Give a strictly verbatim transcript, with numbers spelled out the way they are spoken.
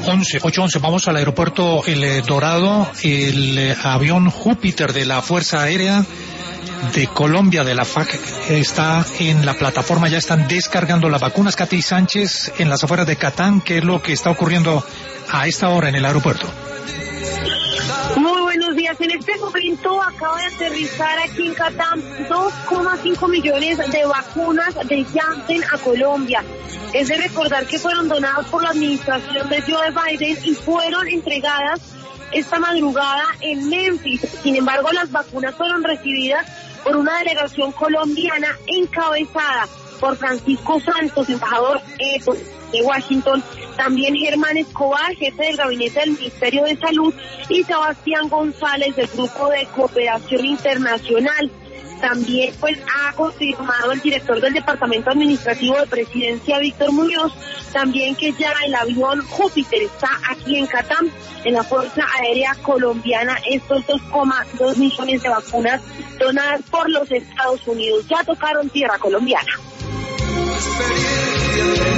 once, ocho once, vamos al aeropuerto El Dorado. El eh, avión Júpiter de la Fuerza Aérea de Colombia, de la F A C, está en la plataforma, ya están descargando las vacunas. Katy Sánchez, en las afueras de Catán, ¿qué es lo que está ocurriendo a esta hora en el aeropuerto? Muy buenos días. En este momento acaba de aterrizar aquí en Catán dos coma cinco millones de vacunas de Janssen a Colombia. Es de recordar que fueron donadas por la administración de Joe Biden y fueron entregadas esta madrugada en Memphis. Sin embargo, las vacunas fueron recibidas por una delegación colombiana encabezada por Francisco Santos, embajador eh, de Washington, también Germán Escobar, jefe del gabinete del Ministerio de Salud, y Sebastián González del Grupo de Cooperación Internacional. También pues ha confirmado el director del Departamento Administrativo de Presidencia, Víctor Muñoz, también que ya el avión Júpiter está aquí en Catán, en la Fuerza Aérea Colombiana, estos dos coma dos millones de vacunas donadas por los Estados Unidos. Ya tocaron tierra colombiana.